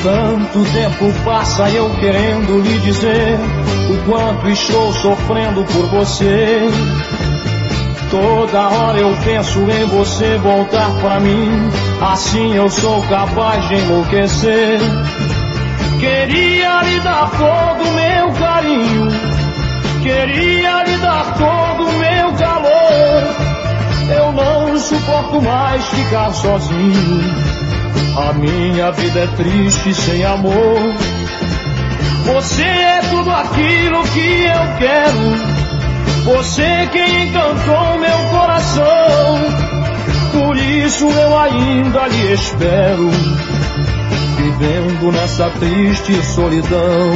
Tanto tempo passa e eu querendo lhe dizer o quanto estou sofrendo por você. Toda hora eu penso em você voltar pra mim, assim eu sou capaz de enlouquecer. Queria lhe dar todo o meu carinho, queria lhe dar todo o meu calor. Eu não suporto mais ficar sozinho, a minha vida é triste sem amor. Você é tudo aquilo que eu quero, você quem encantou meu coração. Por isso eu ainda lhe espero, vivendo nessa triste solidão.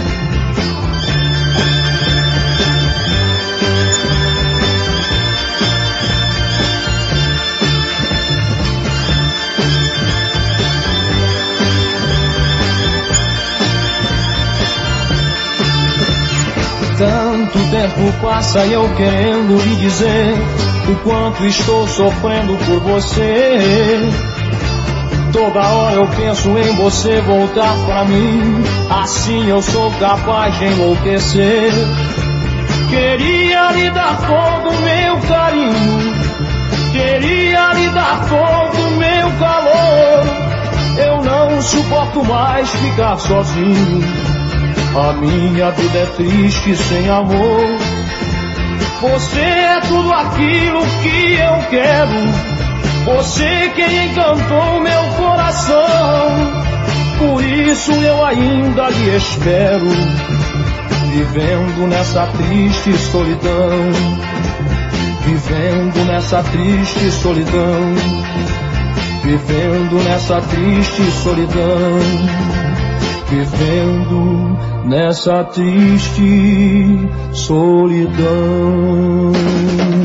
Tanto tempo passa e eu querendo lhe dizer o quanto estou sofrendo por você. Toda hora eu penso em você voltar pra mim, assim eu sou capaz de enlouquecer. Queria lhe dar todo o meu carinho, queria lhe dar todo o meu calor. Eu não suporto mais ficar sozinho, a minha vida é triste sem amor. Você é tudo aquilo que eu quero, você quem encantou meu coração. Por isso eu ainda lhe espero, vivendo nessa triste solidão. Vivendo nessa triste solidão. Vivendo nessa triste solidão. Vivendo nessa triste solidão.